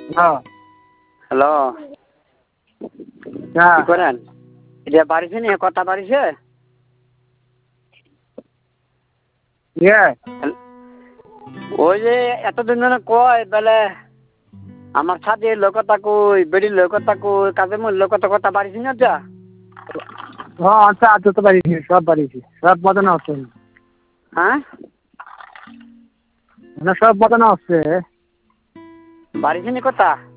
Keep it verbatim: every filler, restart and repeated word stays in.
হ্যাঁ হ্যালো হ্যাঁ কি করেন এটা বাড়িছে নি কথা বাড়িছে ইয়ে ওই যে এতদিন ধরে কয় বেলে আমার সাথে লোকতা কই বেড়ির লোকতা কই কাজে মোর লোকতা কথা বাড়িছি না যা হ্যাঁ আচ্ছা আচ্ছা তো বাড়িছি সব বাড়িছি সব মতন হচ্ছে হ্যাঁ না সব মতন হচ্ছে বাড়িছে নি কথা